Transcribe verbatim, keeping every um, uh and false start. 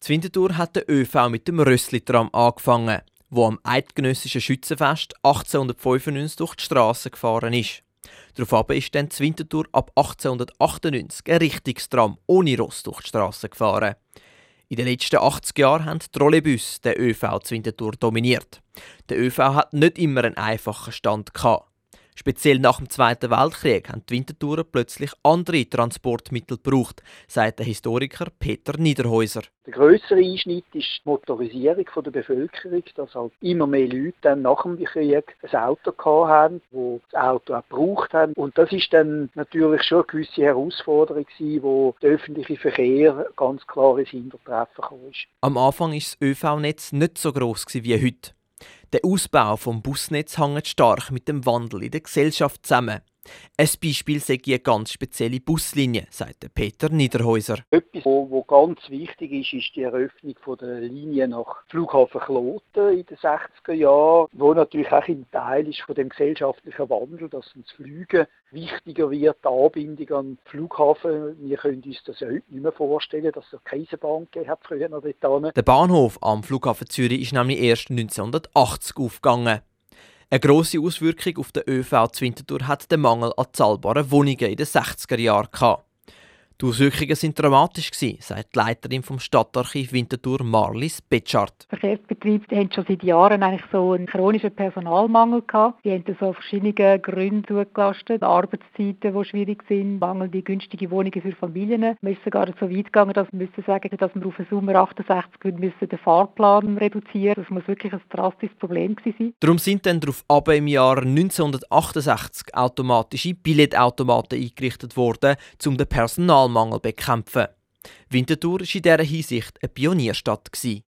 In Winterthur hat der ÖV mit dem Rössli-Tram angefangen, wo am Eidgenössischen Schützenfest achtzehnhundertfünfundneunzig durch die Strasse gefahren ist. Daraufhin ist dann in Winterthur ab achtzehnhundertachtundneunzig ein richtiges Tram ohne Ross durch die Strasse gefahren. In den letzten achtzig Jahren haben die Trolleybus den ÖV in Winterthur dominiert. Der ÖV hat nicht immer einen einfachen Stand gehabt. Speziell nach dem Zweiten Weltkrieg haben die Winterthurer plötzlich andere Transportmittel gebraucht, sagt der Historiker Peter Niederhäuser. Der grössere Einschnitt ist die Motorisierung der Bevölkerung, dass halt immer mehr Leute dann nach dem Krieg ein Auto hatten, die das Auto auch gebraucht haben. Und das ist dann natürlich schon eine gewisse Herausforderung gewesen, wo der öffentliche Verkehr ganz klar ins Hintertreffen kam. Am Anfang war das ÖV-Netz nicht so gross wie heute. Der Ausbau des Busnetzes hängt stark mit dem Wandel in der Gesellschaft zusammen. Ein Beispiel sei eine ganz spezielle Buslinie, sagt Peter Niederhäuser. Etwas, was ganz wichtig ist, ist die Eröffnung der Linie nach Flughafen Kloten in den sechziger Jahren, wo natürlich auch ein Teil ist von dem gesellschaftlichen Wandel, dass das Fliegen wichtiger wird, die Anbindung an den Flughafen. Wir können uns das heute nicht mehr vorstellen, dass es keine Eisenbahn gegeben hat früher noch dort. Der Bahnhof am Flughafen Zürich ist nämlich erst neunzehnhundertachtzig aufgegangen. Eine grosse Auswirkung auf den ÖV in Winterthur hat der Mangel an zahlbaren Wohnungen in den sechziger Jahren gehabt. Die Auswirkungen waren dramatisch, sagt die Leiterin vom Stadtarchiv Winterthur Marlies Betschart. Verkehrsbetriebe haben schon seit Jahren eigentlich so einen chronischen Personalmangel gehabt. Die haben das aus verschiedenen Gründen zugelastet. Arbeitszeiten, die schwierig sind, mangelnde günstige Wohnungen für Familien. Wir sind sogar so weit gegangen, dass wir müssen sagen, dass wir auf den Sommer achtundsechzig müssen den Fahrplan reduzieren. Das muss wirklich ein drastisches Problem sein. Darum sind dann darauf ab im Jahr neunzehnhundertachtundsechzig automatische Billetautomaten eingerichtet worden, um den Personalmangel zu bekämpfen. Winterthur war in dieser Hinsicht eine Pionierstadt.